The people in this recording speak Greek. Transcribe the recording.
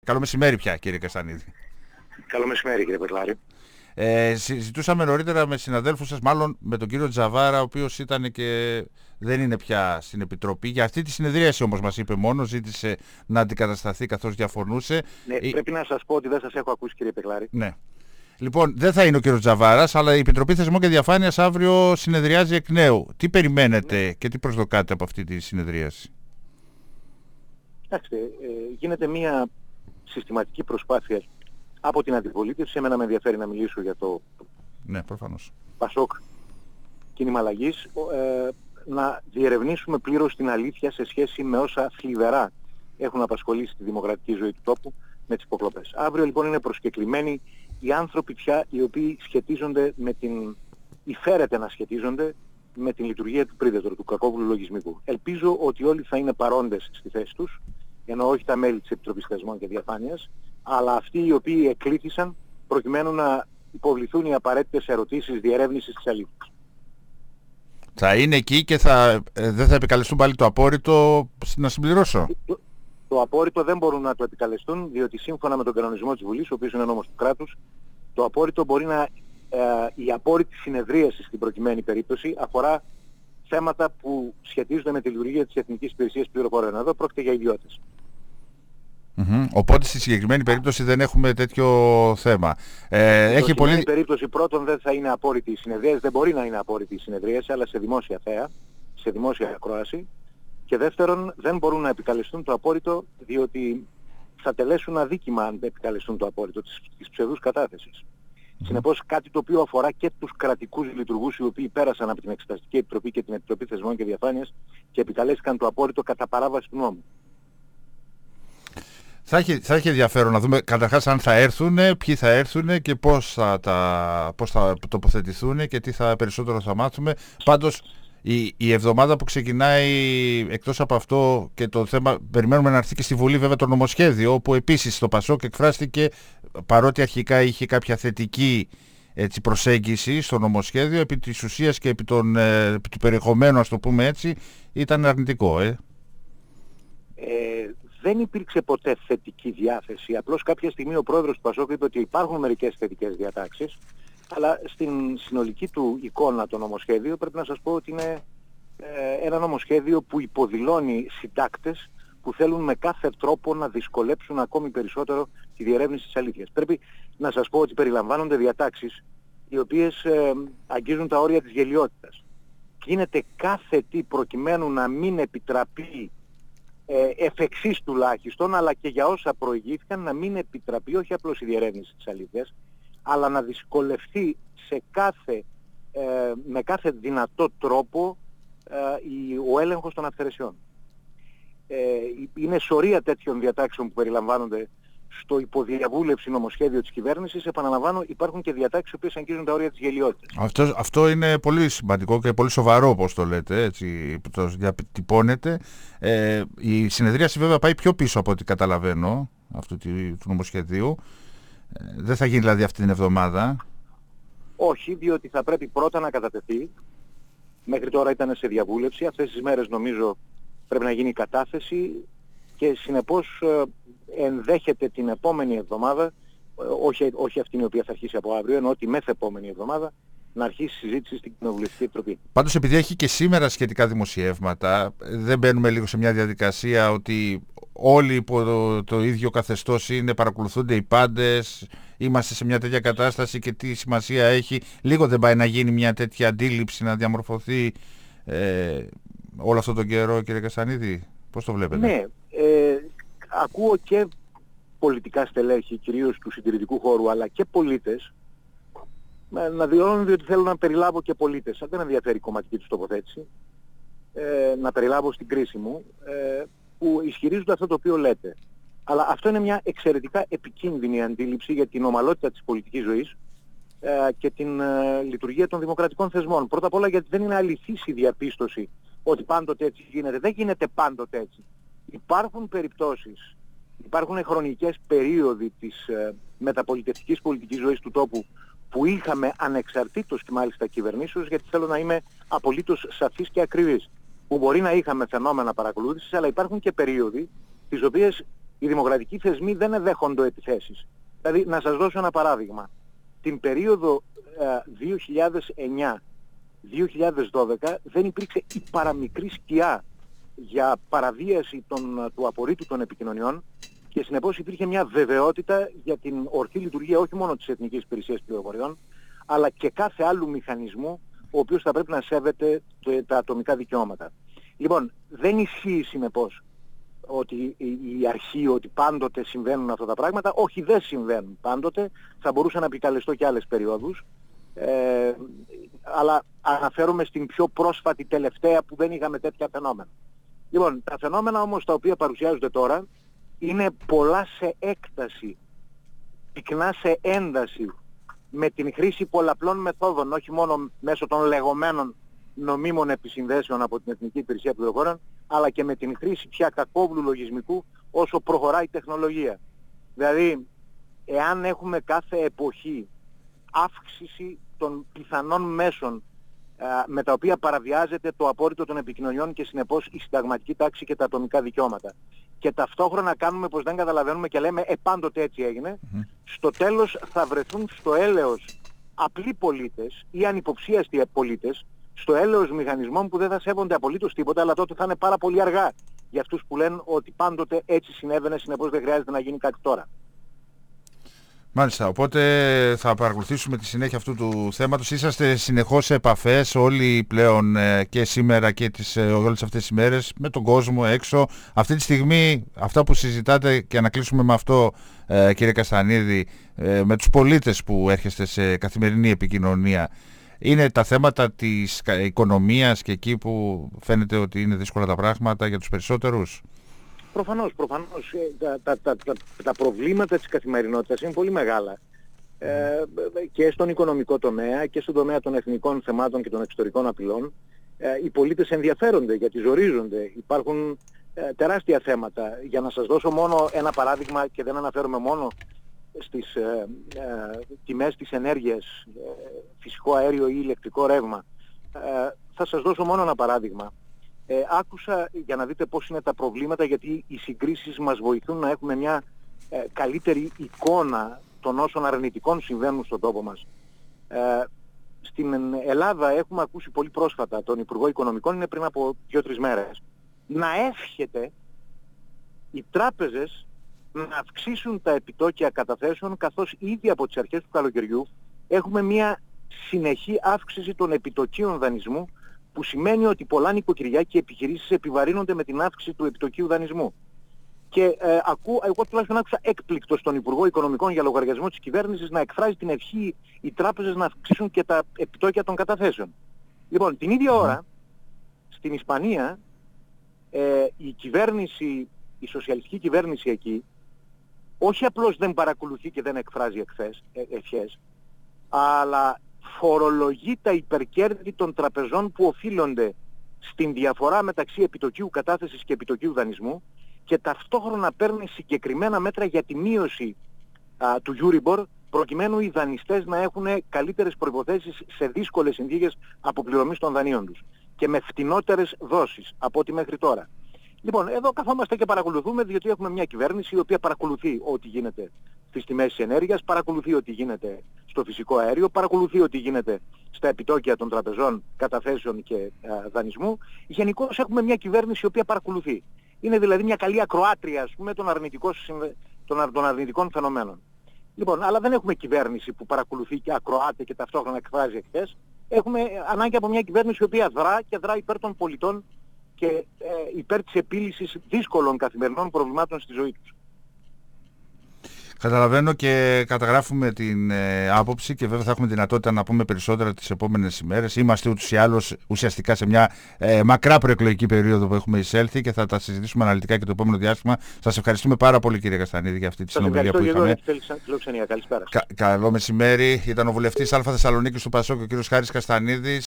Καλό μεσημέρι πια, κύριε Καστανίδη. Καλό μεσημέρι, κύριε Πετλάρη. Συζητούσαμε νωρίτερα με συναδέλφους σας, μάλλον με τον κύριο Τζαβάρα, ο οποίος ήταν και δεν είναι πια στην Επιτροπή. Για αυτή τη συνεδρίαση όμως μας είπε μόνο, ζήτησε να αντικατασταθεί καθώς διαφωνούσε. Ναι, πρέπει να σας πω ότι δεν σας έχω ακούσει, κύριε Πετλάρη. Ναι. Λοιπόν, δεν θα είναι ο κύριος Τζαβάρας, αλλά η Επιτροπή Θεσμών και Διαφάνειας αύριο συνεδριάζει εκ νέου. Τι περιμένετε και τι προσδοκάτε από αυτή τη συνεδρίαση? Κοιτάξτε, γίνεται μια συστηματική προσπάθεια από την αντιπολίτευση. Εμένα με ενδιαφέρει να μιλήσω για το Πασόκ κίνημα αλλαγής, να διερευνήσουμε πλήρως την αλήθεια σε σχέση με όσα θλιβερά έχουν απασχολήσει τη δημοκρατική ζωή του τόπου με τις υποκλοπές. Αύριο λοιπόν είναι προσκεκλημένοι οι άνθρωποι πια οι οποίοι σχετίζονται με την, ή φέρεται να σχετίζονται με την λειτουργία του Predator, του κακόβουλου λογισμικού. Ελπίζω ότι όλοι θα είναι παρόντες στη θέση τους, ενώ όχι τα μέλη της Επιτροπής Θεσμών και Διαφάνειας, αλλά αυτοί οι οποίοι εκλήθησαν προκειμένου να υποβληθούν οι απαραίτητες ερωτήσεις διερεύνησης της αλήθειας. Θα είναι εκεί και δεν θα επικαλεστούν πάλι το απόρριτο, να συμπληρώσω? Το απόρριτο δεν μπορούν να το επικαλεστούν, διότι σύμφωνα με τον κανονισμό της Βουλής, ο οποίος είναι νόμος του κράτους, το απόρριτο μπορεί να... η απόρριτη συνεδρίαση στην προκειμένη περίπτωση αφορά θέματα που σχετίζονται με τη λειτουργία της Εθνικής Υπηρεσίας Πληροφοριών. Εδώ πρόκειται για ιδιώτες. Οπότε στη συγκεκριμένη περίπτωση δεν έχουμε τέτοιο θέμα. Έχει πολύ... περίπτωση πρώτον δεν θα είναι απόρριτη η συνεδρίαση, δεν μπορεί να είναι απόρριτη η συνεδρίαση, αλλά σε δημόσια θέα, σε δημόσια ακρόαση. Και δεύτερον, δεν μπορούν να επικαλεστούν το απόρριτο, διότι θα τελέσουν αδίκημα αν επικαλεστούν το απόρριτο της ψευδούς κατάθεσης. Συνεπώς κάτι το οποίο αφορά και τους κρατικούς λειτουργούς οι οποίοι πέρασαν από την Εξεταστική Επιτροπή και την Επιτροπή Θεσμών και Διαφάνειας και επικαλέστηκαν το απόρριτο κατά παράβαση του νόμου. Θα έχει ενδιαφέρον να δούμε καταρχάς αν θα έρθουν, ποιοι θα έρθουν και πώς θα τοποθετηθούν και τι περισσότερο θα μάθουμε. Πάντως η εβδομάδα που ξεκινάει, εκτός από αυτό και το θέμα, περιμένουμε να έρθει και στη Βουλή βέβαια το νομοσχέδιο, όπου επίσης το Πασόκ εκφράστηκε, παρότι αρχικά είχε κάποια θετική προσέγγιση στο νομοσχέδιο, επί της ουσίας και επί του περιεχομένου, ας το πούμε έτσι, ήταν αρνητικό. Δεν υπήρξε ποτέ θετική διάθεση. Απλώς κάποια στιγμή ο πρόεδρος του Πασόκ είπε ότι υπάρχουν μερικές θετικές διατάξεις, αλλά στην συνολική του εικόνα το νομοσχέδιο πρέπει να σας πω ότι είναι ένα νομοσχέδιο που υποδηλώνει συντάκτες που θέλουν με κάθε τρόπο να δυσκολέψουν ακόμη περισσότερο τη διερεύνηση της αλήθειας. Πρέπει να σας πω ότι περιλαμβάνονται διατάξεις οι οποίες αγγίζουν τα όρια της γελοιότητας. Γίνεται κάθε τι προκειμένου να μην επιτραπεί εφ' εξής τουλάχιστον, αλλά και για όσα προηγήθηκαν, να μην επιτραπεί όχι απλώς η διερεύνηση της αλήθειας, αλλά να δυσκολευτεί με κάθε δυνατό τρόπο ο έλεγχος των αυθαιρεσιών. Είναι σωρία τέτοιων διατάξεων που περιλαμβάνονται στο υποδιαβούλευση νομοσχέδιο της κυβέρνησης. Επαναλαμβάνω, υπάρχουν και διατάξεις που αγγίζουν τα όρια της γελοιότητας. Αυτό είναι πολύ σημαντικό και πολύ σοβαρό, όπως το λέτε, έτσι το διατυπώνετε. Η συνεδρίαση βέβαια πάει πιο πίσω από ό,τι καταλαβαίνω αυτού του νομοσχεδίου. Δεν θα γίνει δηλαδή αυτή την εβδομάδα? Όχι, διότι θα πρέπει πρώτα να κατατεθεί. Μέχρι τώρα ήταν σε διαβούλευση. Αυτές τις μέρες νομίζω πρέπει να γίνει η κατάθεση και συνεπώς ενδέχεται την επόμενη εβδομάδα, όχι αυτήν η οποία θα αρχίσει από αύριο, ενώ τη μεθεπόμενη εβδομάδα, να αρχίσει η συζήτηση στην Κοινοβουλευτική Επιτροπή. Πάντως, επειδή έχει και σήμερα σχετικά δημοσιεύματα, δεν μπαίνουμε λίγο σε μια διαδικασία ότι όλοι υπό το ίδιο καθεστώς είναι, παρακολουθούνται οι πάντες, είμαστε σε μια τέτοια κατάσταση και τι σημασία έχει? Λίγο δεν πάει να γίνει μια τέτοια αντίληψη, να διαμορφωθεί όλο αυτόν τον καιρό, κύριε Καστανίδη? Πώς το βλέπετε? Ναι, ακούω και πολιτικά στελέχη, κυρίως του συντηρητικού χώρου, αλλά και πολίτες, να δηλώνουν ότι θέλω να περιλάβω και πολίτες. Δεν με ενδιαφέρει η κομματική τους τοποθέτηση, να περιλάβω στην κρίση μου, που ισχυρίζονται αυτό το οποίο λέτε. Αλλά αυτό είναι μια εξαιρετικά επικίνδυνη αντίληψη για την ομαλότητα της πολιτικής ζωής και την λειτουργία των δημοκρατικών θεσμών. Πρώτα απ' όλα γιατί δεν είναι αληθής η διαπίστωση ότι πάντοτε έτσι γίνεται. Δεν γίνεται πάντοτε έτσι. Υπάρχουν περιπτώσεις, υπάρχουν χρονικές περίοδοι της μεταπολιτευτικής πολιτικής ζωής του τόπου που είχαμε ανεξαρτήτως και μάλιστα κυβερνήσεως, γιατί θέλω να είμαι απολύτως σαφής και ακριβής, που μπορεί να είχαμε φαινόμενα παρακολούθησης, αλλά υπάρχουν και περίοδοι τις οποίες Οι δημοκρατικοί θεσμοί δεν εδέχονται επιθέσεις. Δηλαδή, να σας δώσω ένα παράδειγμα. Την περίοδο 2009-2012 δεν υπήρξε η παραμικρή σκιά για παραβίαση του απορρίτου των επικοινωνιών και συνεπώς υπήρχε μια βεβαιότητα για την ορθή λειτουργία όχι μόνο της Εθνικής Υπηρεσίας Πληροφοριών, αλλά και κάθε άλλου μηχανισμού ο οποίος θα πρέπει να σέβεται τα ατομικά δικαιώματα. Λοιπόν, δεν ισχύει συνεπώς ότι η αρχή ότι πάντοτε συμβαίνουν αυτά τα πράγματα. Όχι, δεν συμβαίνουν πάντοτε. Θα μπορούσα να επικαλεστώ και άλλες περιόδους. Αλλά αναφέρομαι στην πιο πρόσφατη τελευταία που δεν είχαμε τέτοια φαινόμενα. Λοιπόν, τα φαινόμενα όμως τα οποία παρουσιάζονται τώρα είναι πολλά σε έκταση, πυκνά σε ένταση, με την χρήση πολλαπλών μεθόδων, όχι μόνο μέσω των λεγόμενων νομίμων επισυνδέσεων από την Εθνική Υπηρεσία Πληροφοριών, αλλά και με την χρήση πια κακόβουλου λογισμικού όσο προχωράει η τεχνολογία. Δηλαδή, εάν έχουμε κάθε εποχή αύξηση των πιθανών μέσων με τα οποία παραβιάζεται το απόρριτο των επικοινωνιών και συνεπώς η συνταγματική τάξη και τα ατομικά δικαιώματα, και ταυτόχρονα κάνουμε πως δεν καταλαβαίνουμε και λέμε πάντοτε έτσι έγινε, στο τέλος θα βρεθούν στο έλεος απλοί πολίτες ή ανυποψίαστοι πολίτες, στο έλεος μηχανισμών που δεν θα σέβονται απολύτως τίποτα, αλλά τότε θα είναι πάρα πολύ αργά για αυτούς που λένε ότι πάντοτε έτσι συνέβαινε, συνεπώς δεν χρειάζεται να γίνει κάτι τώρα. Μάλιστα, οπότε θα παρακολουθήσουμε τη συνέχεια αυτού του θέματος. Είσαστε συνεχώς σε επαφές όλοι πλέον και σήμερα και όλες αυτές τις ημέρες με τον κόσμο έξω. Αυτή τη στιγμή αυτά που συζητάτε, και να κλείσουμε με αυτό κύριε Καστανίδη, με τους πολίτες που έρχεστε σε καθημερινή επικοινωνία, είναι τα θέματα της οικονομίας και εκεί που φαίνεται ότι είναι δύσκολα τα πράγματα για τους περισσότερους? Προφανώς. Τα προβλήματα της καθημερινότητας είναι πολύ μεγάλα. Και στον οικονομικό τομέα και στον τομέα των εθνικών θεμάτων και των εξωτερικών απειλών. Οι πολίτες ενδιαφέρονται γιατί ζορίζονται. Υπάρχουν τεράστια θέματα. Για να σας δώσω μόνο ένα παράδειγμα, και δεν αναφέρομαι μόνο στις τιμές της ενέργειας, φυσικό αέριο ή ηλεκτρικό ρεύμα. Θα σας δώσω μόνο ένα παράδειγμα. Άκουσα, για να δείτε πώς είναι τα προβλήματα, γιατί οι συγκρίσεις μας βοηθούν να έχουμε μια καλύτερη εικόνα των όσων αρνητικών συμβαίνουν στον τόπο μας. Στην Ελλάδα έχουμε ακούσει πολύ πρόσφατα τον Υπουργό Οικονομικών, είναι πριν από 2-3 μέρες, να εύχεται οι τράπεζες να αυξήσουν τα επιτόκια καταθέσεων, καθώς ήδη από τις αρχές του καλοκαιριού έχουμε μια συνεχή αύξηση των επιτοκίων δανεισμού, που σημαίνει ότι πολλά νοικοκυριά και επιχειρήσεις επιβαρύνονται με την αύξηση του επιτοκίου δανεισμού. Και εγώ τουλάχιστον άκουσα έκπληκτο στον Υπουργό Οικονομικών για λογαριασμό της κυβέρνησης να εκφράζει την ευχή οι τράπεζες να αυξήσουν και τα επιτόκια των καταθέσεων. Λοιπόν, την ίδια ώρα, στην Ισπανία, η κυβέρνηση, η σοσιαλιστική κυβέρνηση εκεί, όχι απλώς δεν παρακολουθεί και δεν εκφράζει ευχές, αλλά φορολογεί τα υπερκέρδη των τραπεζών που οφείλονται στην διαφορά μεταξύ επιτοκίου κατάθεσης και επιτοκίου δανεισμού, και ταυτόχρονα παίρνει συγκεκριμένα μέτρα για τη μείωση του Euribor, προκειμένου οι δανειστές να έχουν καλύτερες προϋποθέσεις σε δύσκολες συνθήκες αποπληρωμής των δανείων τους και με φτηνότερες δόσεις από ό,τι μέχρι τώρα. Λοιπόν, εδώ καθόμαστε και παρακολουθούμε, διότι έχουμε μια κυβέρνηση η οποία παρακολουθεί ό,τι γίνεται στις τιμές της ενέργειας, παρακολουθεί ό,τι γίνεται στο φυσικό αέριο, παρακολουθεί ό,τι γίνεται στα επιτόκια των τραπεζών καταθέσεων και δανεισμού. Γενικώς έχουμε μια κυβέρνηση η οποία παρακολουθεί. Είναι δηλαδή μια καλή ακροάτρια, ας πούμε, των αρνητικών φαινομένων. Λοιπόν, αλλά δεν έχουμε κυβέρνηση που παρακολουθεί και ακροάται και ταυτόχρονα εκφράζει ευχές. Έχουμε ανάγκη από μια κυβέρνηση η οποία δρά και δρά υπέρ των πολιτών και υπέρ της επίλυσης δύσκολων καθημερινών προβλημάτων στη ζωή τους. Καταλαβαίνω και καταγράφουμε την άποψη, και βέβαια θα έχουμε δυνατότητα να πούμε περισσότερα τις επόμενες ημέρες. Είμαστε ούτως ή άλλως ουσιαστικά σε μια μακρά προεκλογική περίοδο που έχουμε εισέλθει και θα τα συζητήσουμε αναλυτικά και το επόμενο διάστημα. Σας ευχαριστούμε πάρα πολύ, κύριε Καστανίδη, για αυτή τη συνομιλία που είχαμε. Καλησπέρα. Καλό μεσημέρι. Ήταν ο βουλευτής Α Θεσσαλονίκης του ΠΑΣΟΚ, ο κύριος Χάρης Καστανίδης.